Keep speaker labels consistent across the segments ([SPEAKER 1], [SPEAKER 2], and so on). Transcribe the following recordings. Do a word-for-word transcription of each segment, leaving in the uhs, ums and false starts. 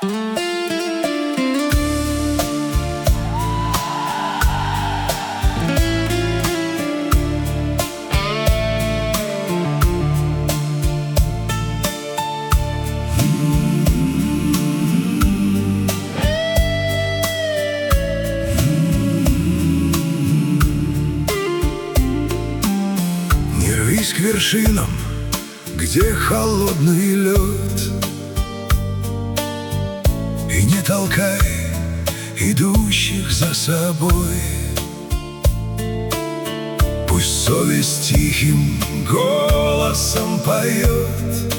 [SPEAKER 1] К вершинам, где холодный лед, и не толкай идущих за собой. Пусть совесть тихим голосом поет,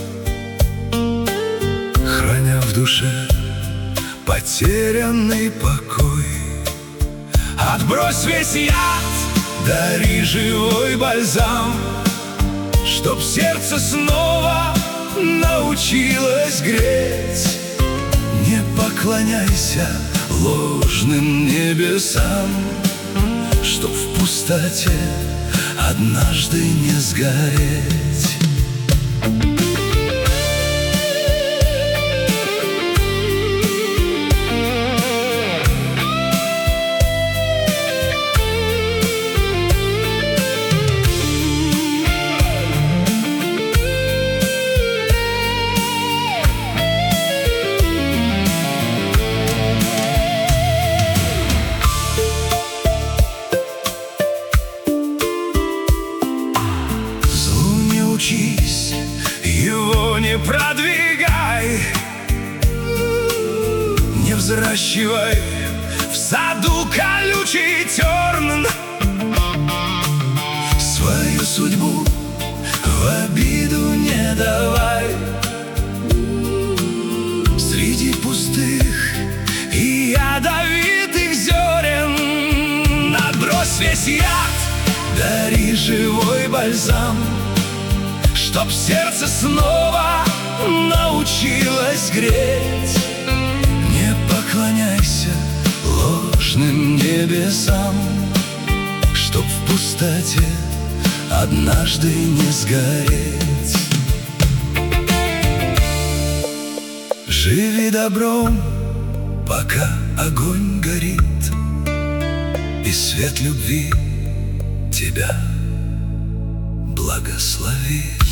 [SPEAKER 1] храня в душе потерянный покой. Отбрось весь яд, дари живой бальзам, чтоб сердце снова научилось греть. Не поклоняйся ложным небесам, чтоб в пустоте однажды не сгореть. Учись, его не продвигай, не взращивай в саду колючий терн. Свою судьбу в обиду не давай, среди пустых и ядовитых зерен. Отбрось весь яд, дари живой бальзам, чтоб сердце снова научилось греть. Не поклоняйся ложным небесам, чтоб в пустоте однажды не сгореть. Живи добром, пока огонь горит, и свет любви тебя благословит.